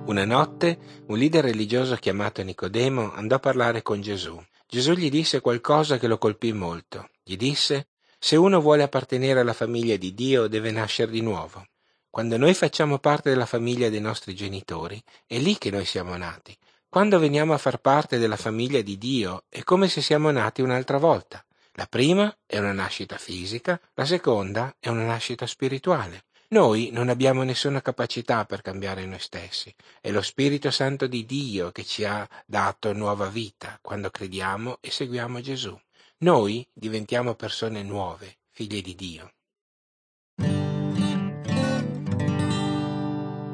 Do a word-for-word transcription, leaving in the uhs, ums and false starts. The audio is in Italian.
Una notte un leader religioso chiamato Nicodemo andò a parlare con Gesù. Gesù gli disse qualcosa che lo colpì molto. Gli disse: se uno vuole appartenere alla famiglia di Dio deve nascere di nuovo. Quando noi facciamo parte della famiglia dei nostri genitori, è lì che noi siamo nati. Quando veniamo a far parte della famiglia di Dio è come se siamo nati un'altra volta. La prima è una nascita fisica, la seconda è una nascita spirituale. Noi non abbiamo nessuna capacità per cambiare noi stessi, è lo Spirito Santo di Dio che ci ha dato nuova vita quando crediamo e seguiamo Gesù. Noi diventiamo persone nuove, figlie di Dio.